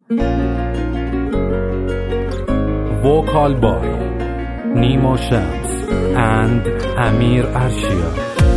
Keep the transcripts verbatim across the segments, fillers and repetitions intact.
Vocal by Nemo Shams and Amir Arshia.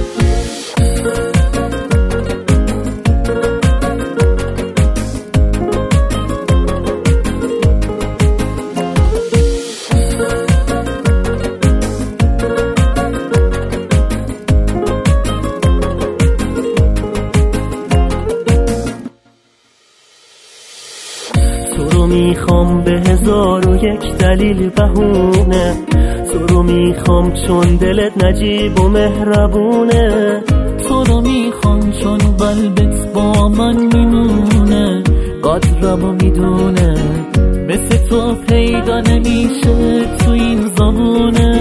تو رو میخوام به هزار و یک دلیل بهونه، تو رو میخوام چون دلت نجیب و مهربونه، تو رو میخوام چون قلبت با من میمونه، قدرمو میدونه، مثل تو پیدا نمیشه تو این زمونه.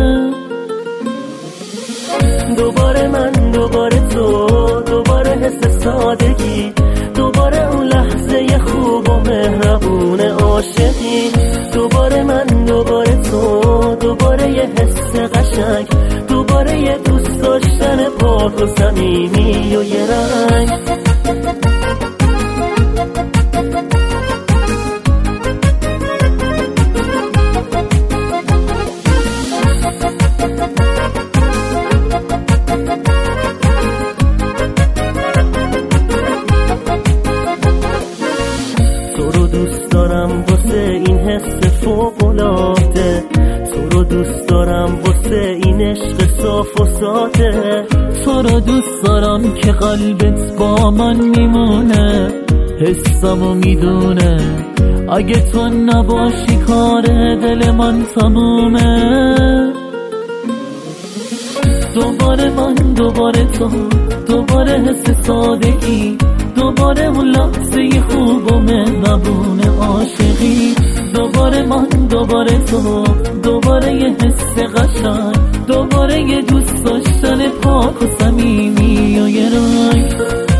دوباره من دوباره تو، دوباره حس سادگی، دوباره اون لحظه خوب و مهربون عاشقی، دوباره من دوباره تو، دوباره یه حس قشنگ، دوباره یه دوست داشتن پاک و صمیمی و یه رنگ. دوست دارم واسه این حس فوق‌العاده، تو رو دوست دارم واسه این عشق صاف و ساده، تو رو دوست دارم که قلبت با من میمونه، حسمو میدونه، اگه تو نباشی کار دل من تمومه. دوباره من دوباره تو، دوباره حس سادگی، دوباره اون لحظه خوب و مهربون عاشقی، دوباره من دوباره تو، دوباره یه حس قشنگ، دوباره یه دوست داشتن پاک و صمیمی و یه رنگ.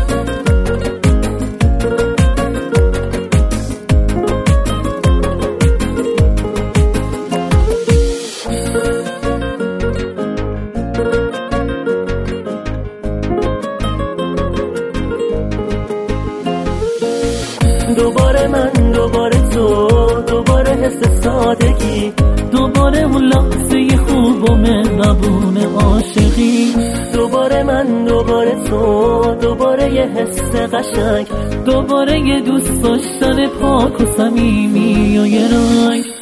دوباره من دوباره تو، دوباره حس سادگی، دوباره اون لحظه خوب و مهربون عاشقی، دوباره من دوباره تو، دوباره یه حس قشنگ، دوباره یه دوست داشتن پاک و صمیمی و یه رنگ.